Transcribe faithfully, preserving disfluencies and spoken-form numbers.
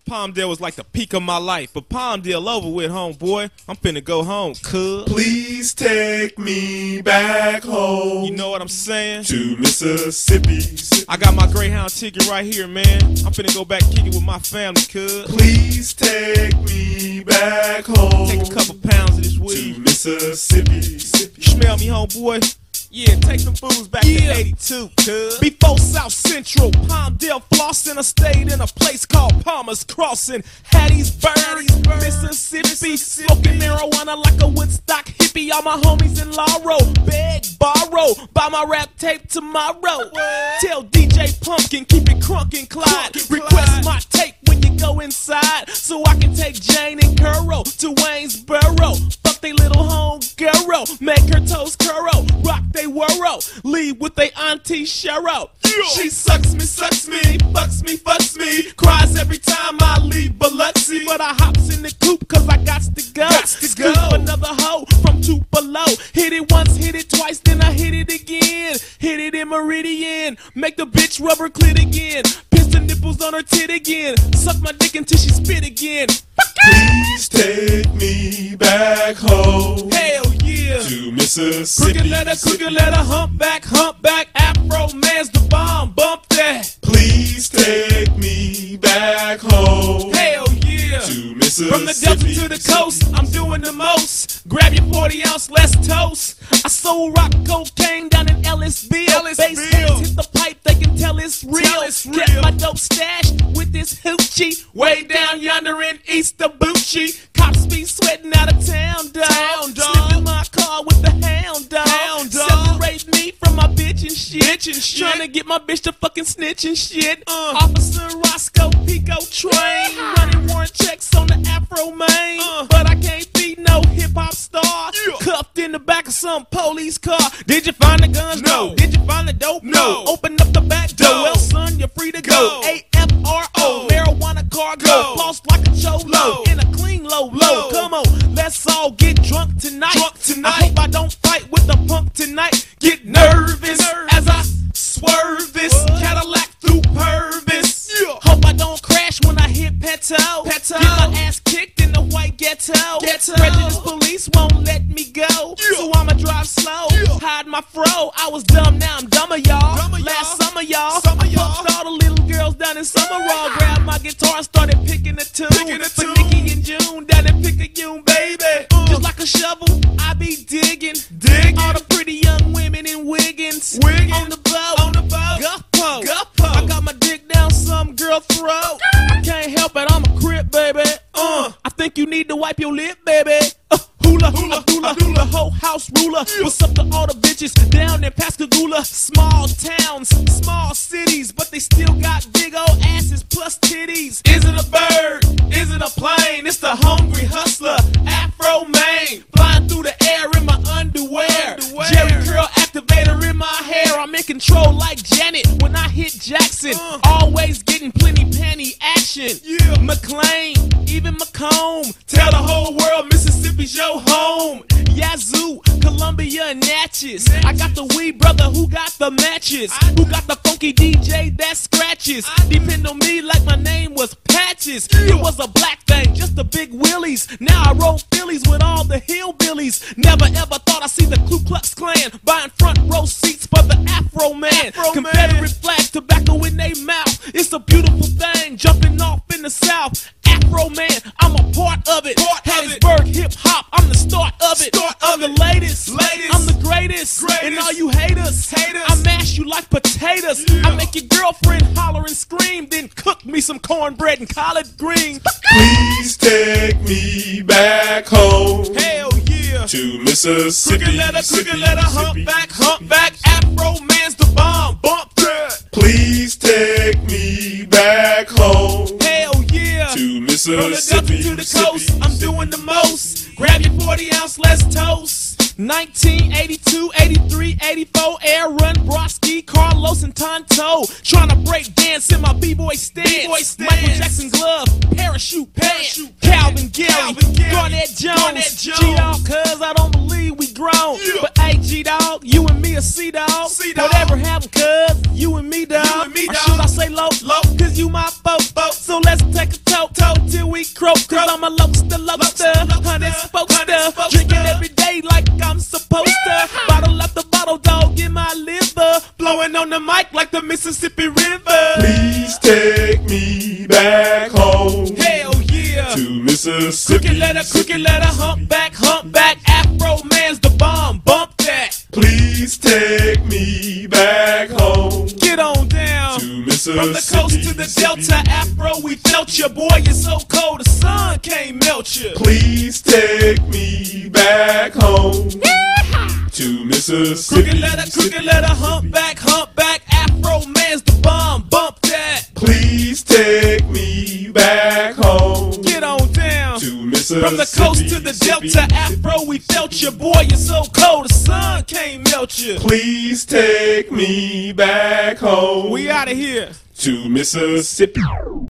Palmdale was like the peak of my life, but Palmdale over with, homeboy. I'm finna go home, cuz. Please take me back home. You know what I'm saying? To Mississippi. I got my Greyhound ticket right here, man. I'm finna go back kick it with my family, cuz. Please take me back home. Take a couple pounds of this weed. To Mississippi. You smell me, homeboy? Yeah, take them fools back yeah. to eighty-two, cuz. Before South Central, Palmdale flossing, I stayed in a place called Palmer's Crossing. Hattiesburg, Mississippi, smoking marijuana like a Woodstock hippie. All my homies in Laurel, beg, borrow, buy my rap tape tomorrow. Tell D J Pumpkin, keep it crunkin' Clyde. Request my tape when you go inside, so I can take Jane and Curl to Waynesboro. Fuck they little home girl, make her toes curl, rock they whirl, leave with they auntie Cheryl. She sucks me, sucks me, fucks me, fucks me, cries every time I leave Biloxi. But I hops in the coupe cause I got to go. Gots to Scoop go. Another hoe from Tupelo. Hit it once, hit it twice, then I hit it again. Hit it in Meridian, make the bitch rubber clit again. Pinch the nipples on her tit again, suck my dick until she spit again. Please take me back home. Hell yeah. To Mississippi. Crooked letter, crooked letter, humpback, humpback, Afro man's the bomb, bump that. Please take me back home. Hell yeah. To Mississippi. From the Delta to the coast, I'm doing the most. Grab your forty ounce, let's toast. I sold rock cocaine down in Ellisville. Ellisville. Bass heads hit the pipe, they can tell it's real. Tell it's real. Kept my dope stashed with this hoochie way down yonder in East Abuchi. Cops be sweating out of town, dog. Town, dog. Slipping my car with the hound dog. Hound dog. Separate me from my bitch and shit. Bitch and shit. Trying to get my bitch to fucking snitch and shit. Uh. Officer Roscoe Pico train, running warrant checks on the Afro main. Uh. But I can't be no hip hop star. Yeah. Cuffed in the back of some police car. Did you find the guns? No. No. Did you find the dope? No. Open up the back door. No. Well, son, you're free to go. Go. A F R O, marijuana cargo. Go. Floss like a cholo. Low. In a clean low, low. Low. Come on, let's all get drunk tonight. Drunk tonight. I hope I don't fight with the punk tonight. Get nervous, nervous. As I swerve this what? Cadillac through Purvis. Yeah. Hope I don't crash when I hit Peto. Peto. Get my ass kicked in the white ghetto. Ghetto. Prejudice police won't let me go. Yeah. So I'ma drive slow, yeah. Hide my fro. I was dumb, now I'm dumber, y'all. Dumber, Last summer, y'all. Summer, y'all. Fucked all the little girls down in Summerall. Grabbed my guitar and started picking a tune. Picking a For tune. Nikki and June down in Picayune, baby. Uh. Just like a shovel, I be digging. Digging. All the pretty young women in Wiggins. Wiggins. On the boat. On the boat. Guppo. Guppo. I got my dick down some girl throat. I can't help it, I'm a crip, baby. Uh, I think you need to wipe your lip, baby. Uh, hula, hula, hula, hula, whole house ruler. Yeah. What's up to all the bitches down in Pascagoula? Small towns, small cities, but they still got big old asses plus titties. Is it a bird? Is it a plane? It's the hungry hustler, Afro Maine, flying through the air in my underwear. underwear. Jerry curl activator in my hair. I'm in control like Janet when I hit Jackson. Uh. Always getting plenty panty action. Yeah. McLean, even Macomb. Tell the whole world Mississippi's your home. Yazoo, Columbia, and Natchez. Natchez. I got the weed brother who got the matches. I who got the funky D J that scratches. I Depend on me like my name was Patches. Yeah. It was a black thing, just the big willies. Now I roll Phillies with all the hillbillies. Never ever thought I'd see the Ku Klux Klan buying front row seats for the Afro man. Afro Confederate man. Flag, tobacco in they mouth. It's a beautiful thing, jumping off in the South. Afro man, I'm a part of it. Part Hattiesburg hip hop, I'm the start of it. Start I'm the latest, latest, I'm the greatest. greatest. And all you haters, haters, I mash you like potatoes. Yeah. I make your girlfriend holler and scream, then cook me some cornbread and collard greens. Please take me back home. Hell yeah. To Mississippi. Crooked letter, crooked letter, humpback, humpback, Afro man's the bomb, bump that. Please take me back home. Hell yeah. To Mississippi. From the Delta to the coast, I'm doing the most. Grab your forty ounce, let's toast. nineteen eighty-two, eighty-three, eighty-four, Air Run, Broski, Carlos, and Tonto. Trying to break dance in my B-boy stance. B-boy stance. Michael Jackson glove, parachute pants. Calvin Gary, Calvin Gary, Garnett Jones. Garnett Jones. G-Dog, cuz I don't believe we grown. Yeah. But hey, G-Dog, you and me a C-Dog. C-Dog. Whatever happened, cuz, you and me, dog. You and me, dog. Or should I say low? Low. Cuz you my folk. So let's take a toast. toe, toe till we croak. Cause I'm a lobster, lobster, honey sposter. Drinking every day like I'm supposed to. Bottle after bottle, dog in my liver. Blowing on the mic like the Mississippi River. Please take me back home. Hell yeah. To Mississippi. Crooked letter, crooked letter, humpback, humpback. Afro man's the bomb, bump that. Please take me back home. Get on down. To Mississippi. From the coast to the delta, Afro, we felt you. Boy, you're so cold, the sun can't melt you. Please take me back home. To Mississippi. Crooked letter, crooked letter, humpback, humpback. Afro man's the bomb, bump that. Please take me back home. Get on down. To Mississippi. From the coast to the delta, Afro, we felt you. Boy, you're so cold, the sun can't melt you. Please take me back home. We out of here. To Mississippi.